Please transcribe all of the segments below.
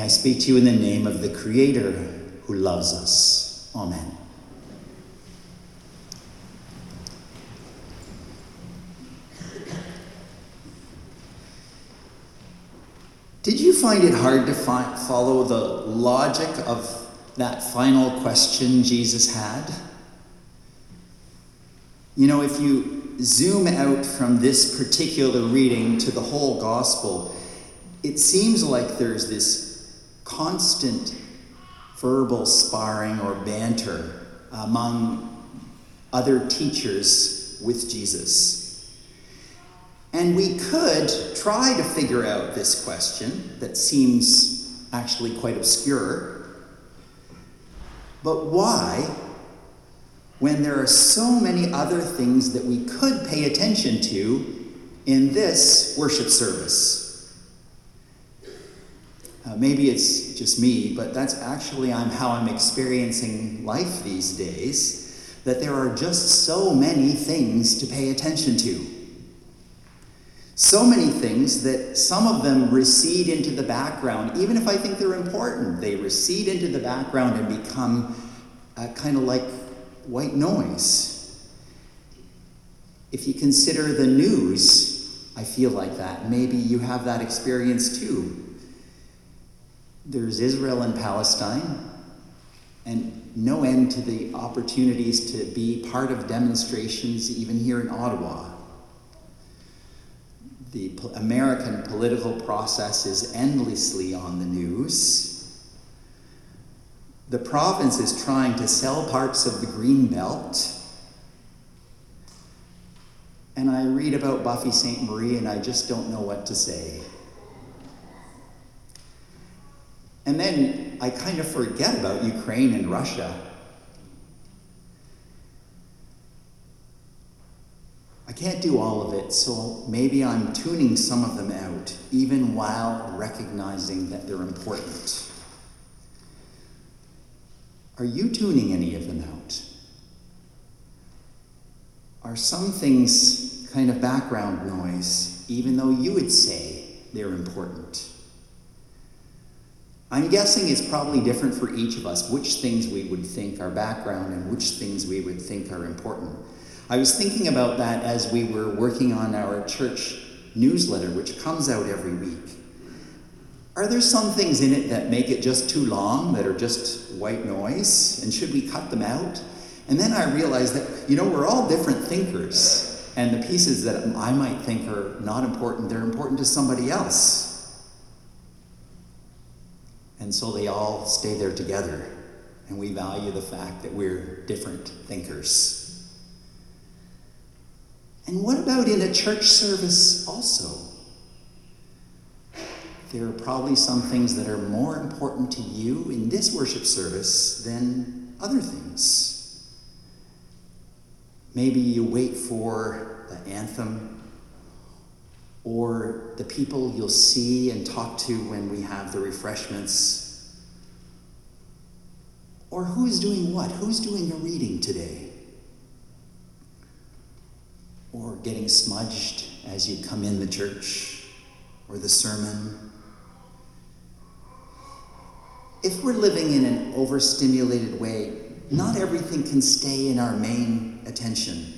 I speak to you in the name of the Creator who loves us. Amen. Did you find it hard to follow the logic of that final question Jesus had? You know, if you zoom out from this particular reading to the whole gospel, it seems like there's this constant verbal sparring or banter among other teachers with Jesus. And we could try to figure out this question that seems actually quite obscure. But why, when there are so many other things that we could pay attention to in this worship service? Maybe it's just me, but that's actually how I'm experiencing life these days, that there are just so many things to pay attention to. So many things that some of them recede into the background, even if I think they're important. They recede into the background and become kind of like white noise. If you consider the news, I feel like that. Maybe you have that experience too. There's Israel and Palestine, and no end to the opportunities to be part of demonstrations even here in Ottawa. The American political process is endlessly on the news. The province is trying to sell parts of the Green Belt. And I read about Buffy St. Marie and I just don't know what to say. And then I kind of forget about Ukraine and Russia. I can't do all of it, so maybe I'm tuning some of them out, even while recognizing that they're important. Are you tuning any of them out? Are some things kind of background noise, even though you would say they're important? I'm guessing it's probably different for each of us, which things we would think are background and which things we would think are important. I was thinking about that as we were working on our church newsletter, which comes out every week. Are there some things in it that make it just too long, that are just white noise, and should we cut them out? And then I realized that, we're all different thinkers, and the pieces that I might think are not important, they're important to somebody else. And so they all stay there together, and we value the fact that we're different thinkers. And what about in a church service also? There are probably some things that are more important to you in this worship service than other things. Maybe you wait for the anthem or the people you'll see and talk to when we have the refreshments. Or who's doing what? Who's doing a reading today? Or getting smudged as you come in the church, or the sermon. If we're living in an overstimulated way, not everything can stay in our main attention.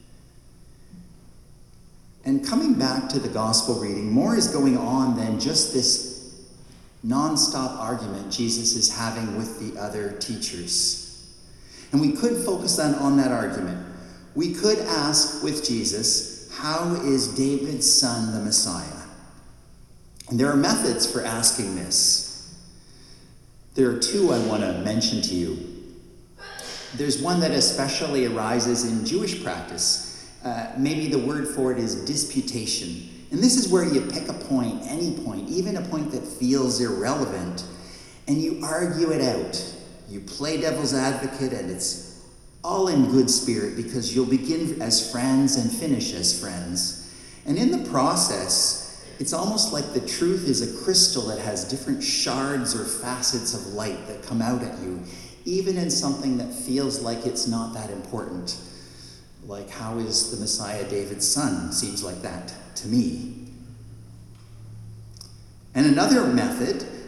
And coming back to the gospel reading, more is going on than just this nonstop argument Jesus is having with the other teachers. And we could focus on that argument. We could ask with Jesus, how is David's son the Messiah? And there are methods for asking this. There are two I want to mention to you. There's one that especially arises in Jewish practice. Maybe the word for it is disputation. And this is where you pick a point, any point, even a point that feels irrelevant, and you argue it out. You play devil's advocate, and it's all in good spirit, because you'll begin as friends and finish as friends. And in the process, it's almost like the truth is a crystal that has different shards or facets of light that come out at you, even in something that feels like it's not that important. Like, how is the Messiah David's son? Seems like that to me. And another method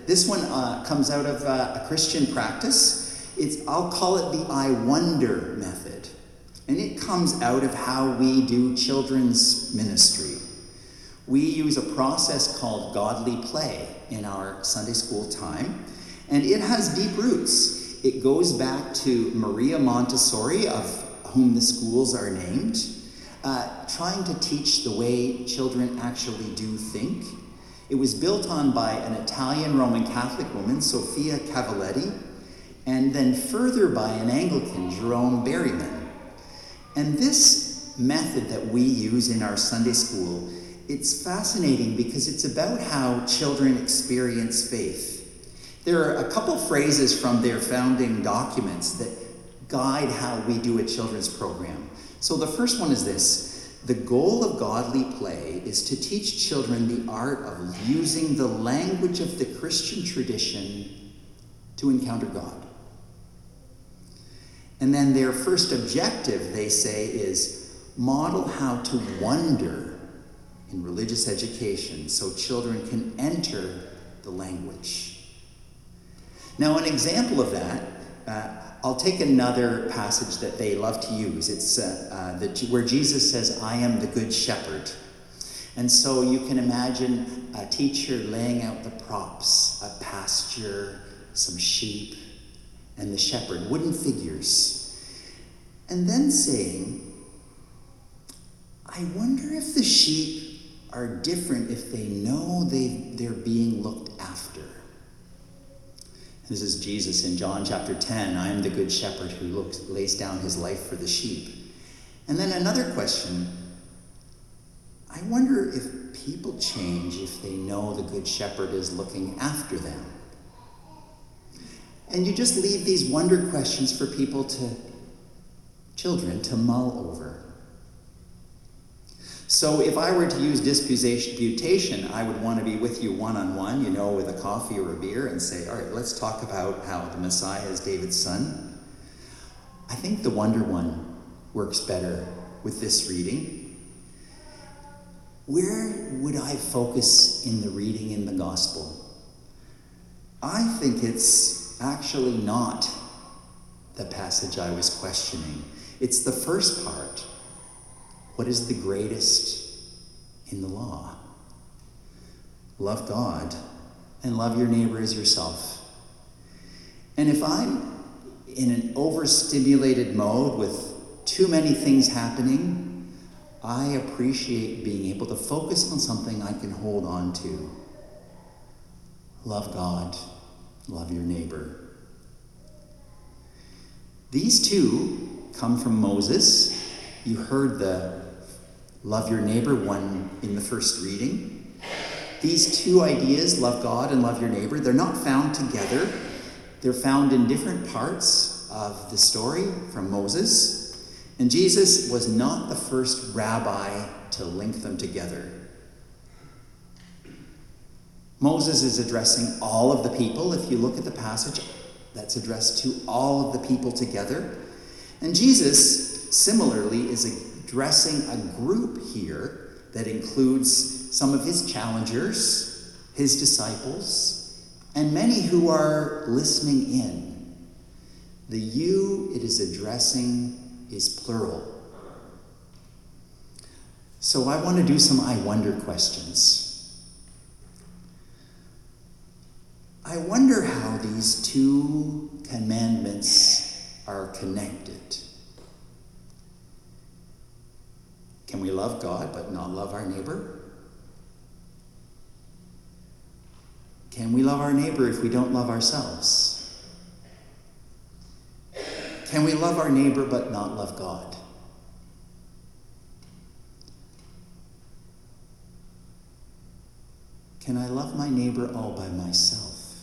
This one comes out of a Christian practice. I'll call it the I wonder method. And it comes out of how we do children's ministry. We use a process called godly play in our Sunday school time, and it has deep roots. It goes back to Maria Montessori, of whom the schools are named, trying to teach the way children actually do think. It was built on by an Italian Roman Catholic woman, Sofia Cavalletti, and then further by an Anglican, Jerome Berryman. And this method that we use in our Sunday school, it's fascinating because it's about how children experience faith. There are a couple phrases from their founding documents that guide how we do a children's program. So the first one is this: the goal of godly play is to teach children the art of using the language of the Christian tradition to encounter God. And then their first objective, they say, is model how to wonder in religious education so children can enter the language. Now, an example of that, I'll take another passage that they love to use. It's where Jesus says, "I am the good shepherd." And so you can imagine a teacher laying out the props, a pasture, some sheep, and the shepherd, wooden figures. And then saying, "I wonder if the sheep are different if they know they're being looked after." This is Jesus in John chapter 10. "I am the good shepherd who lays down his life for the sheep." And then another question: I wonder if people change if they know the good shepherd is looking after them. And you just leave these wonder questions for children to mull over. So if I were to use disputation, I would want to be with you one-on-one, with a coffee or a beer, and say, all right, let's talk about how the Messiah is David's son. I think the wonder one works better with this reading. Where would I focus in the reading in the gospel? I think it's actually not the passage I was questioning. It's the first part. What is the greatest in the law? Love God and love your neighbor as yourself. And if I'm in an overstimulated mode with too many things happening, I appreciate being able to focus on something I can hold on to. Love God, love your neighbor. These two come from Moses. You heard the love your neighbor one in the first reading. These two ideas, love God and love your neighbor, they're not found together. They're found in different parts of the story from Moses. And Jesus was not the first rabbi to link them together. Moses is addressing all of the people. If you look at the passage, that's addressed to all of the people together. And Jesus, similarly, is addressing a group here that includes some of his challengers, his disciples, and many who are listening in. The you it is addressing is plural. So I want to do some I wonder questions. I wonder how these two commandments are connected. Can we love God but not love our neighbor? Can we love our neighbor if we don't love ourselves? Can we love our neighbor but not love God? Can I love my neighbor all by myself?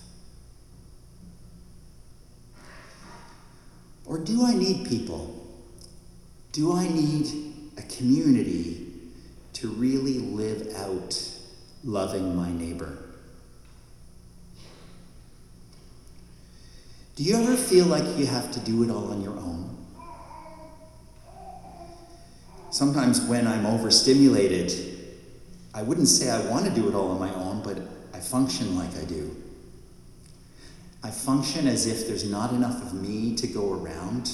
Or do I need people? Do I need a community to really live out loving my neighbor? Do you ever feel like you have to do it all on your own? Sometimes when I'm overstimulated, I wouldn't say I want to do it all on my own, but I function like I do. I function as if there's not enough of me to go around,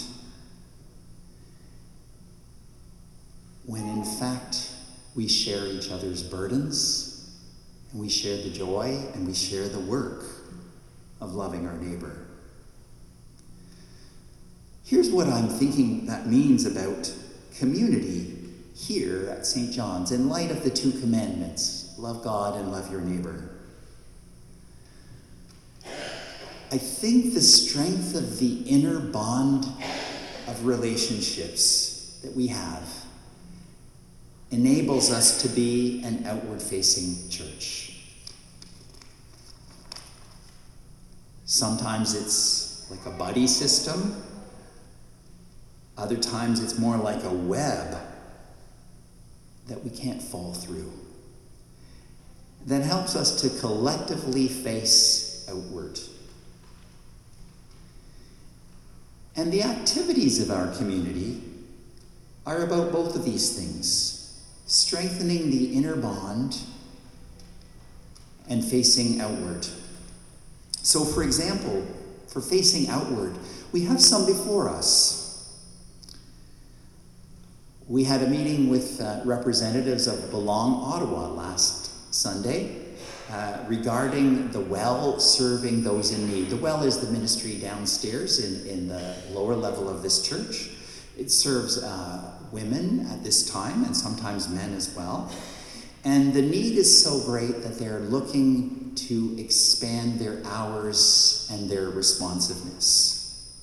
when in fact we share each other's burdens, and we share the joy, and we share the work of loving our neighbor. Here's what I'm thinking that means about community here at St. John's in light of the two commandments, love God and love your neighbor. I think the strength of the inner bond of relationships that we have enables us to be an outward-facing church. Sometimes it's like a buddy system. Other times it's more like a web that we can't fall through. That helps us to collectively face outward. And the activities of our community are about both of these things, strengthening the inner bond and facing outward. So, for example, for facing outward, we have some before us. We had a meeting with representatives of Belong Ottawa last Sunday regarding the well serving those in need. The well is the ministry downstairs in the lower level of this church. It serves women at this time and sometimes men as well. And the need is so great that they're looking to expand their hours and their responsiveness.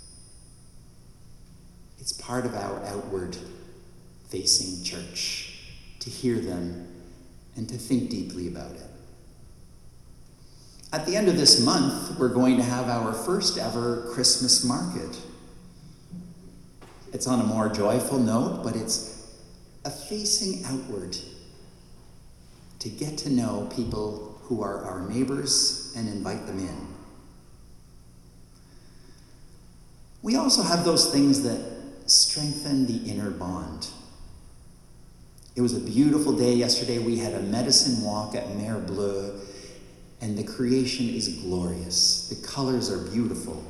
It's part of our outward facing church to hear them and to think deeply about it. At the end of this month, we're going to have our first ever Christmas market. It's on a more joyful note, but it's a facing outward to get to know people who are our neighbors and invite them in. We also have those things that strengthen the inner bond. It was a beautiful day yesterday. We had a medicine walk at Mer Bleu, and the creation is glorious. The colors are beautiful.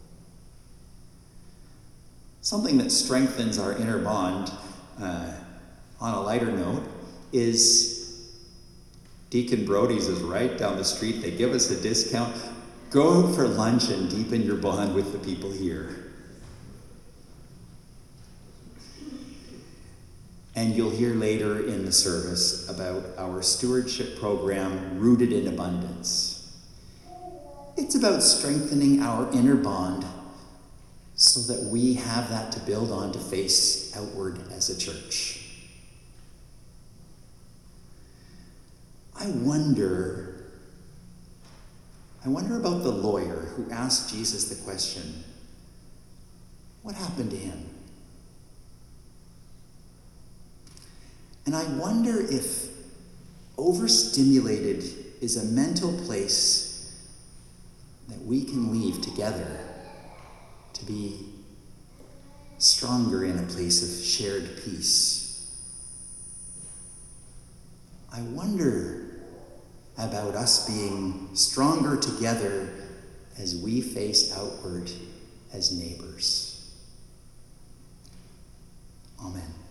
Something that strengthens our inner bond, on a lighter note, is Deacon Brody's is right down the street. They give us a discount. Go for lunch and deepen your bond with the people here. And you'll hear later in the service about our stewardship program, Rooted in Abundance. It's about strengthening our inner bond so that we have that to build on to face outward as a church. I wonder about the lawyer who asked Jesus the question, what happened to him? And I wonder if overstimulated is a mental place that we can leave together to be stronger in a place of shared peace. I wonder about us being stronger together as we face outward as neighbors. Amen.